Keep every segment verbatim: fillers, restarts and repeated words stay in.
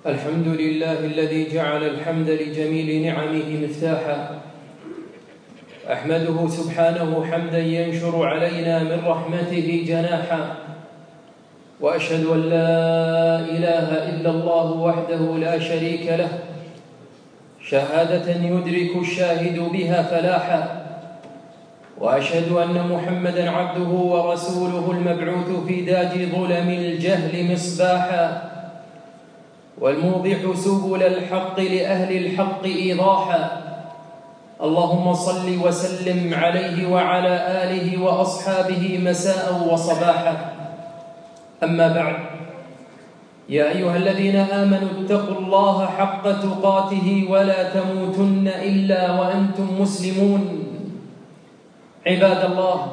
الحمد لله الذي جعل الحمد لجميل نعمه مفتاحا. أحمده سبحانه حمدا ينشر علينا من رحمته جناحا، وأشهد أن لا إله إلا الله وحده لا شريك له، شهادة يدرك الشاهد بها فلاحا. وأشهد أن محمدًا عبده ورسوله المبعوث في داج ظلم الجهل مصباحا، والموضح سبل الحق لأهل الحق إيضاحا. اللهم صل وسلم عليه وعلى آله وأصحابه مساء وصباحا. أما بعد، يا أيها الذين آمنوا اتقوا الله حق تقاته ولا تموتن إلا وأنتم مسلمون. عباد الله،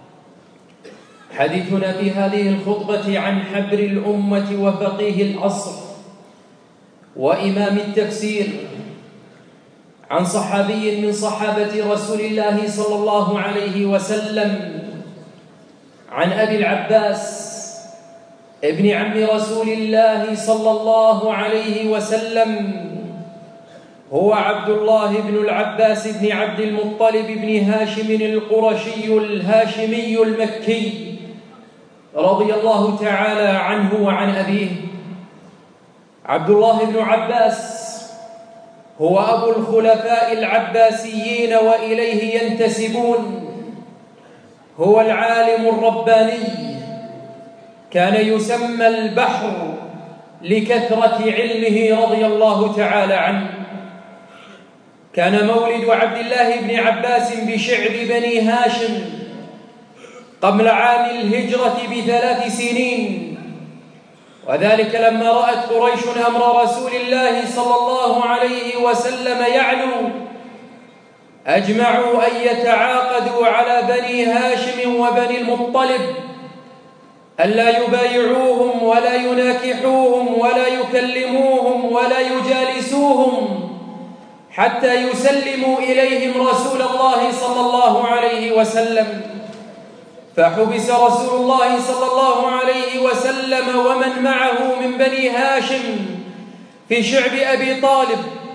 حديثنا في هذه الخطبة عن حبر الأمة وفقيه العصر وإمام التفسير، عن صحابي من صحابة رسول الله صلى الله عليه وسلم، عن أبي العباس ابن عم رسول الله صلى الله عليه وسلم، هو عبد الله بن العباس بن عبد المطلب بن هاشم القرشي الهاشمي المكي رضي الله تعالى عنه وعن أبيه. عبد الله بن عباس هو أبو الخلفاء العباسيين وإليه ينتسبون. هو العالم الرباني، كان يسمى البحر لكثرة علمه رضي الله تعالى عنه. كان مولد عبد الله بن عباس بشعب بني هاشم قبل عام الهجرة بثلاث سنين، وذلك لما رأت قريش أمر رسول الله صلى الله عليه وسلم يعلو، أجمعوا أن يتعاقدوا على بني هاشم وبني المطلب ألا يبايعوهم ولا يناكحوهم ولا يكلموهم ولا يجالسوهم حتى يسلموا إليهم رسول الله صلى الله عليه وسلم. فحبس رسول الله صلى الله عليه وسلم ومن معه من بني هاشم في شعب أبي طالب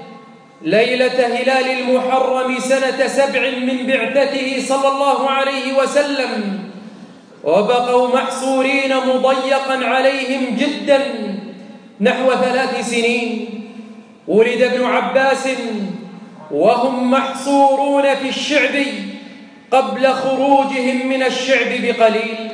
ليلة هلال المحرم سنة سبع من بعثته صلى الله عليه وسلم، وبقوا محصورين مضيقا عليهم جدا نحو ثلاث سنين. ولد ابن عباس وهم محصورون في الشعب قبل خروجهم من الشعب بقليل.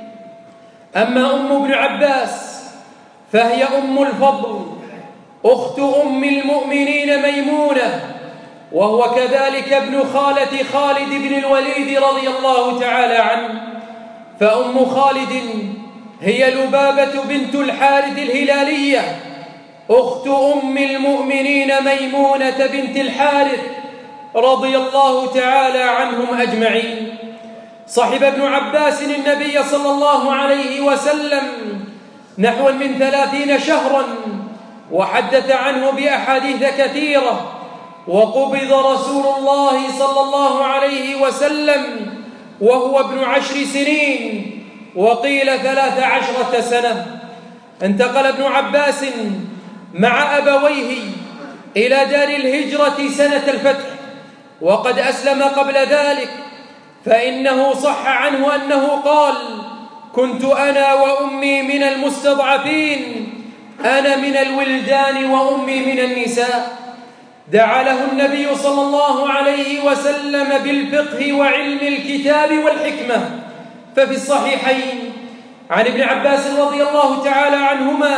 أما أم ابن عباس فهي أم الفضل، أخت أم المؤمنين ميمونة، وهو كذلك ابن خالة خالد بن الوليد رضي الله تعالى عنه. فأم خالد هي لبابة بنت الحارث الهلالية، أخت أم المؤمنين ميمونة بنت الحارث رضي الله تعالى عنهم أجمعين. صحب ابن عباس النبي صلى الله عليه وسلم نحو من ثلاثين شهرا، وحدث عنه بأحاديث كثيرة. وقبض رسول الله صلى الله عليه وسلم وهو ابن عشر سنين، وقيل ثلاث عشرة سنة. انتقل ابن عباس مع أبويه إلى دار الهجرة سنة الفتح، وقد أسلم قبل ذلك، فإنه صح عنه أنه قال: كنت أنا وأمي من المستضعفين، أنا من الولدان وأمي من النساء. دعا له النبي صلى الله عليه وسلم بالفقه وعلم الكتاب والحكمة. ففي الصحيحين عن ابن عباس رضي الله تعالى عنهما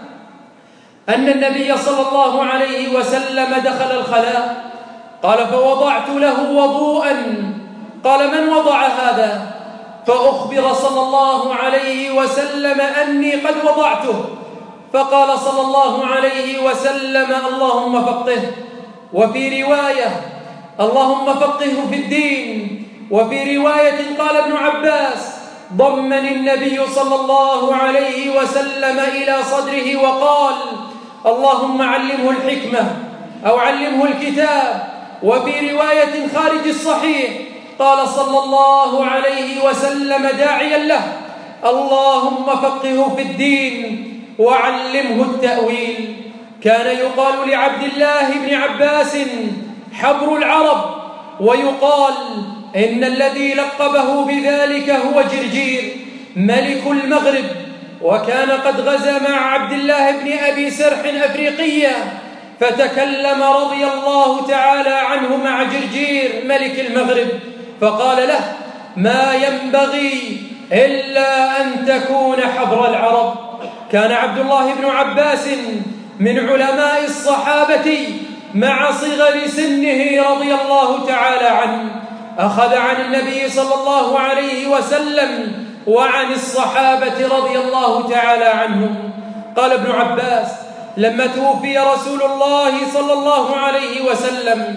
أن النبي صلى الله عليه وسلم دخل الخلاء، قال: فوضعت له وضوءا. قال: من وضع هذا؟ فأخبر صلى الله عليه وسلم أني قد وضعته. فقال صلى الله عليه وسلم: اللهم فقهه. وفي رواية: اللهم فقهه في الدين. وفي رواية قال ابن عباس: ضمني النبي صلى الله عليه وسلم إلى صدره وقال: اللهم علمه الحكمة أو علمه الكتاب. وفي رواية خارج الصحيح قال صلى الله عليه وسلم داعيا له: اللهم فقهه في الدين وعلمه التأويل. كان يقال لعبد الله بن عباس حبر العرب، ويقال إن الذي لقبه بذلك هو جرجير ملك المغرب، وكان قد غزا مع عبد الله بن أبي سرح أفريقيا، فتكلم رضي الله تعالى عنه مع جرجير ملك المغرب فقال له: ما ينبغي إلا أن تكون حبر العرب. كان عبد الله بن عباس من علماء الصحابة مع صغر سنه رضي الله تعالى عنه، أخذ عن النبي صلى الله عليه وسلم وعن الصحابة رضي الله تعالى عنهم. قال ابن عباس: لما توفي رسول الله صلى الله عليه وسلم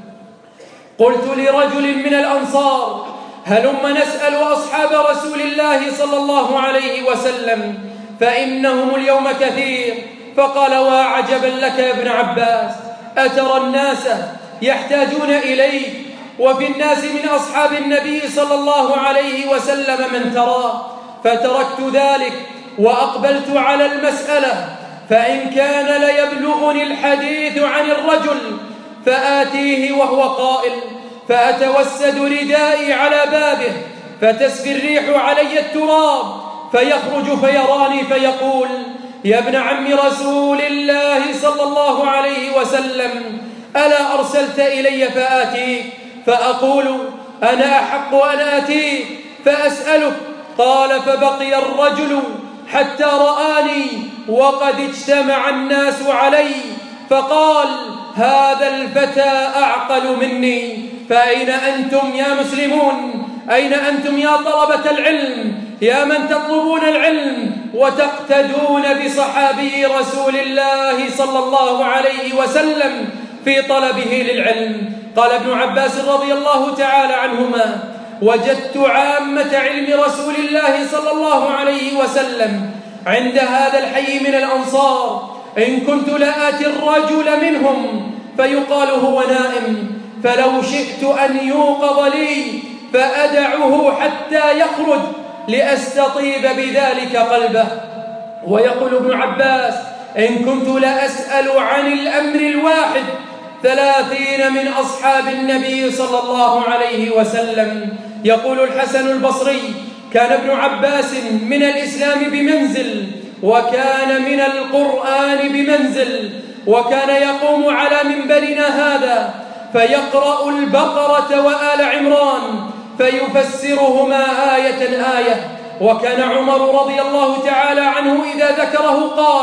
قلت لرجل من الأنصار: هلم نسأل أصحاب رسول الله صلى الله عليه وسلم فإنهم اليوم كثير. فقال: وعجبا لك يا ابن عباس، أترى الناس يحتاجون إليك وفي الناس من أصحاب النبي صلى الله عليه وسلم من ترى؟ فتركت ذلك وأقبلت على المسألة، فإن كان ليبلغني الحديث عن الرجل فآتيه وهو قائل، فأتوسد ردائي على بابه فتسفي الريح علي التراب، فيخرج فيراني فيقول: يا ابن عم رسول الله صلى الله عليه وسلم، ألا أرسلت إلي فآتيك؟ فأقول: أنا أحق أن آتيك فأسألك. قال: فبقي الرجل حتى رآني وقد اجتمع الناس علي، فقال: هذا الفتى أعقل مني، فأين أنتم يا مسلمون؟ أين أنتم يا طلبة العلم، يا من تطلبون العلم وتقتدون بصحابي رسول الله صلى الله عليه وسلم في طلبه للعلم؟ قال ابن عباس رضي الله تعالى عنهما: وجدت عامة علم رسول الله صلى الله عليه وسلم عند هذا الحي من الأنصار، إن كنت لآتي الرجل منهم فيقال هو نائم، فلو شئت أن يوقظ لي فأدعه حتى يخرج لأستطيب بذلك قلبه. ويقول ابن عباس: إن كنت لأسأل عن الأمر الواحد ثلاثين من أصحاب النبي صلى الله عليه وسلم. يقول الحسن البصري: كان ابن عباس من الإسلام بمنزل، وكان من القرآن بمنزل، وكان يقوم على منبرنا هذا فيقرأ البقرة وآل عمران فيفسرهما آية آية. وكان عمر رضي الله تعالى عنه إذا ذكره قال: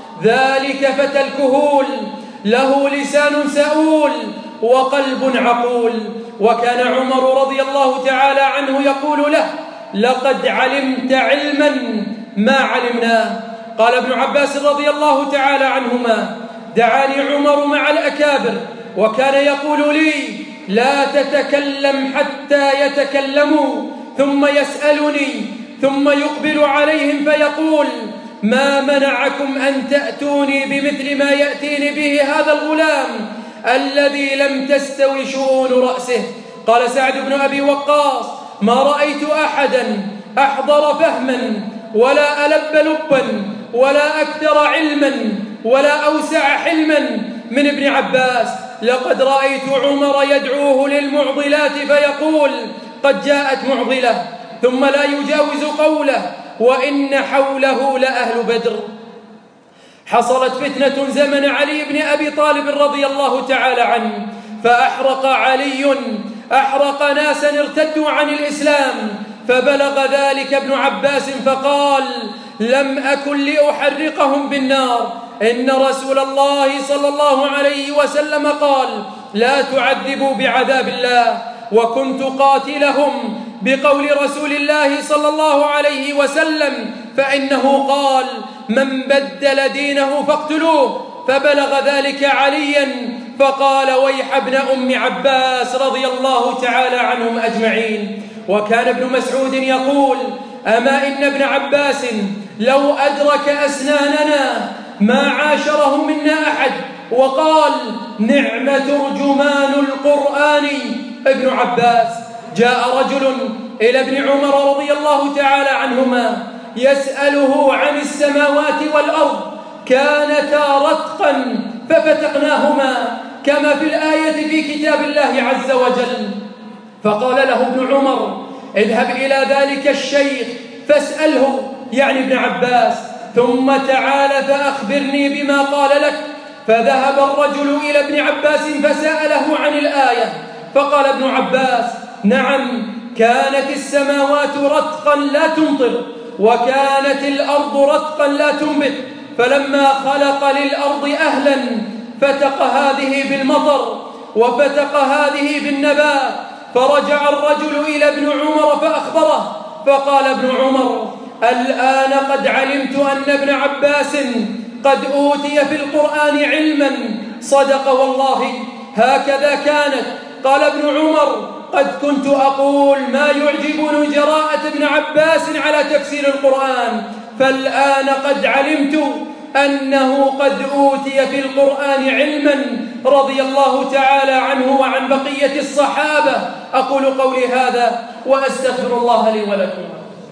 ذلك فتى الكهول، له لسان سؤول وقلب عقول. وكان عمر رضي الله تعالى عنه يقول له: لقد علمت علما ما علمناه. قال ابن عباس رضي الله تعالى عنهما: دعاني عمر مع الأكابر وكان يقول لي: لا تتكلم حتى يتكلموا، ثم يسألني ثم يقبل عليهم فيقول: ما منعكم أن تأتوني بمثل ما يأتيني به هذا الغلام الذي لم تستوي شؤون رأسه؟ قال سعد بن أبي وقاص: ما رأيت أحدا أحضر فهما ولا ألب لبا ولا أكثر علما ولا أوسع حلما من ابن عباس. لقد رأيت عمر يدعوه للمعضلات فيقول: قد جاءت معضلة، ثم لا يجاوز قوله: وإن حوله لأهل بدر. حصلت فتنة زمن علي بن أبي طالب رضي الله تعالى عنه، فأحرق علي أحرق ناسا ارتدوا عن الإسلام، فبلغ ذلك ابن عباس فقال: لم أكن لأحرقهم بالنار، إن رسول الله صلى الله عليه وسلم قال: لا تعذبوا بعذاب الله، وكنت قاتلهم بقول رسول الله صلى الله عليه وسلم، فإنه قال: من بدل دينه فاقتلوه. فبلغ ذلك عليا فقال: ويح ابن أم عباس رضي الله تعالى عنهم أجمعين. وكان ابن مسعود يقول: أما إن ابن عباس لو أدرك أسناننا ما عاشره منا أحد. وقال: نعم ترجمان القرآن ابن عباس. جاء رجل إلى ابن عمر رضي الله تعالى عنهما يسأله عن السماوات والأرض كانتا رتقا ففتقناهما كما في الآية في كتاب الله عز وجل. فقال له ابن عمر: اذهب إلى ذلك الشيخ فاسأله، يعني ابن عباس، ثم تعال فأخبرني بما قال لك. فذهب الرجل إلى ابن عباس فسأله عن الآية، فقال ابن عباس: نعم، كانت السماوات رتقا لا تمطر، وكانت الأرض رتقا لا تنبت، فلما خلق للأرض أهلا فتق هذه بالمطر وفتق هذه بالنبات. فرجع الرجل إلى ابن عمر فأخبره، فقال ابن عمر: الآن قد علمت أن ابن عباس قد أوتي في القرآن علما. صدق والله، هكذا كانت. قال ابن عمر: قد كنت أقول ما يعجبني جراءة ابن عباس على تفسير القرآن، فالآن قد علمت أنه قد أوتي في القرآن علما، رضي الله تعالى عنه وعن بقية الصحابة. أقول قولي هذا وأستغفر الله لي ولكم.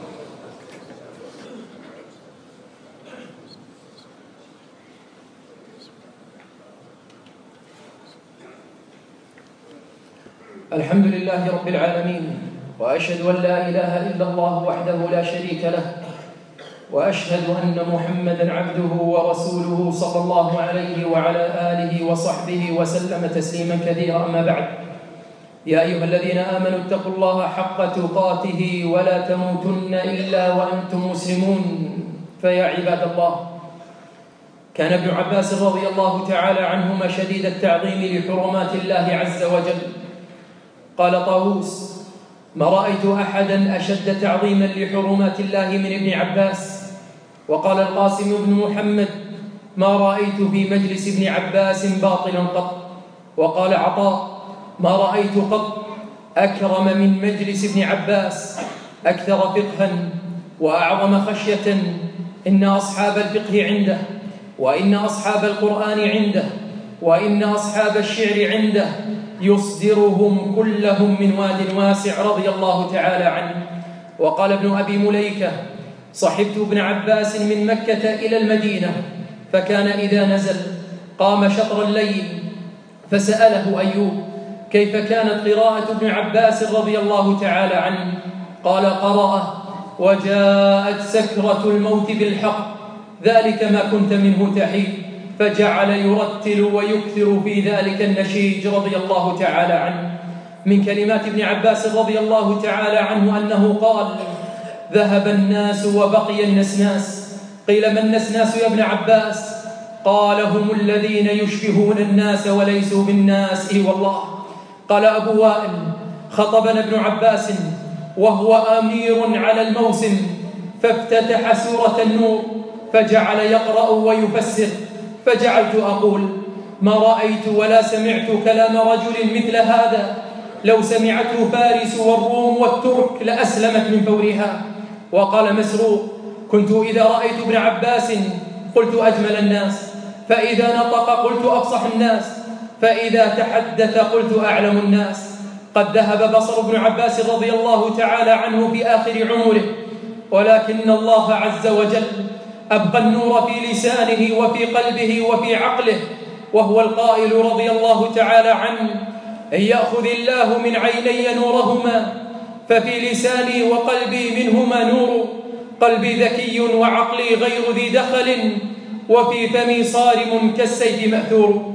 الحمد لله رب العالمين، وأشهد أن لا إله إلا الله وحده لا شريك له، وأشهد أن محمدًا عبده ورسوله صلى الله عليه وعلى آله وصحبه وسلم تسليمًا كثيرا. أما بعد، يا أيها الذين آمنوا اتقوا الله حق تقاته ولا تموتن إلا وأنتم مسلمون. فيا عباد الله، كان ابن عباس رضي الله تعالى عنهما شديد التعظيم لحرمات الله عز وجل. قال طاووس: ما رأيت أحدا أشد تعظيما لحرمات الله من ابن عباس. وقال القاسم بن محمد: ما رأيت في مجلس ابن عباس باطلا قط. وقال عطاء: ما رأيت قط أكرم من مجلس ابن عباس، أكثر فقها وأعظم خشية. إن أصحاب الفقه عنده، وإن أصحاب القرآن عنده، وإن أصحاب الشعر عنده، يصدرهم كلهم من واد واسع، رضي الله تعالى عنه. وقال ابن أبي مليكة: صحبت ابن عباس من مكة إلى المدينة، فكان إذا نزل قام شطر الليل فسأله أيوب: كيف كانت قراءة ابن عباس رضي الله تعالى عنه؟ قال: قرأ: وجاءت سكرة الموت بالحق، ذلك ما كنت منه تحيد. فجعل يرتل ويكثر في ذلك النشيج، رضي الله تعالى عنه. من كلمات ابن عباس رضي الله تعالى عنه أنه قال: ذهب الناس وبقي النسناس. قيل: ما النسناس يا ابن عباس؟ قال: هم الذين يشبهون الناس وليسوا بالناس. إي والله. قال أبو وائل: خطبنا ابن عباس وهو أمير على الموسم، فافتتح سورة النور فجعل يقرأ ويفسر، فجعلت أقول: ما رأيت ولا سمعت كلام رجل مثل هذا، لو سمعته فارس والروم والترك لأسلمت من فورها. وقال مسروق: كنت إذا رأيت ابن عباس قلت أجمل الناس، فإذا نطق قلت أفصح الناس، فإذا تحدث قلت أعلم الناس. قد ذهب بصر ابن عباس رضي الله تعالى عنه في آخر عمره، ولكن الله عز وجل أبقى النور في لسانه وفي قلبه وفي عقله، وهو القائل رضي الله تعالى عنه: إن يأخذ الله من عيني نورهما ففي لساني وقلبي منهما نور، قلبي ذكي وعقلي غير ذي دخل، وفي فمي صارم كالسيف مأثور.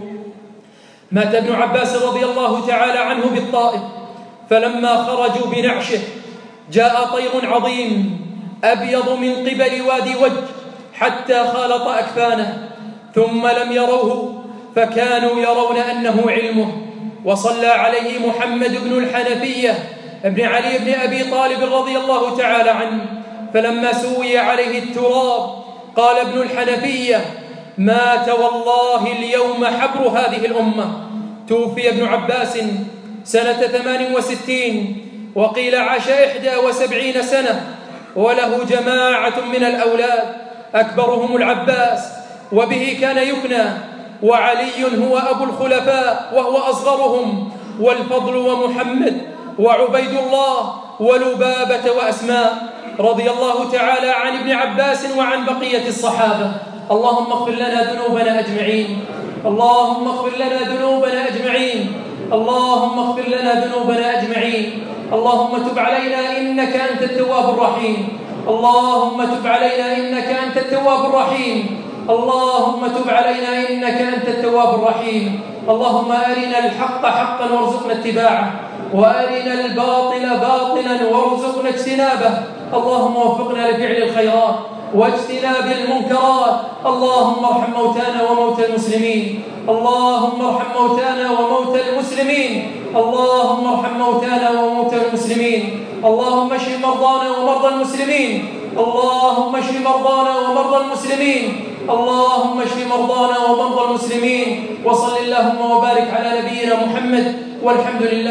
مات ابن عباس رضي الله تعالى عنه بالطائف، فلما خرجوا بنعشه جاء طير عظيم أبيض من قبل وادي وج حتى خالط أكفانه، ثم لم يروه فكانوا يرون أنه علمه. وصلى عليه محمد بن الحنفية ابن علي بن أبي طالب رضي الله تعالى عنه، فلما سوي عليه التراب قال ابن الحنفية: مات والله اليوم حبر هذه الأمة. توفي ابن عباس سنة ثمان وستين، وقيل عاش إحدى وسبعين سنة، وله جماعة من الأولاد أكبرهم العباس وبه كان يكنى، وعلي هو أبو الخلفاء وهو أصغرهم، والفضل ومحمد وعبيد الله ولبابة وأسماء، رضي الله تعالى عن ابن عباس وعن بقية الصحابة. اللهم اغفر لنا ذنوبنا أجمعين اللهم اغفر لنا ذنوبنا أجمعين اللهم اغفر لنا ذنوبنا أجمعين اللهم تب علينا إنك أنت التواب الرحيم اللهم تب علينا إنك أنت التواب الرحيم اللهم تب علينا إنك أنت التواب الرحيم اللهم أرنا الحق حقا وارزقنا اتباعه وأرنا الباطل باطلا وارزقنا اجتنابه اللهم وفقنا لفعل الخيرات واجتناب المنكرات اللهم ارحم موتانا وموتى المسلمين اللهم ارحم موتانا وموتى المسلمين اللهم ارحم موتانا وموتى المسلمين اللهم اشف مرضانا ومرضى المسلمين اللهم اشف مرضانا ومرضى المسلمين اللهم اشف مرضانا ومرضى المسلمين وصل اللهم وبارك على نبينا محمد والحمد لله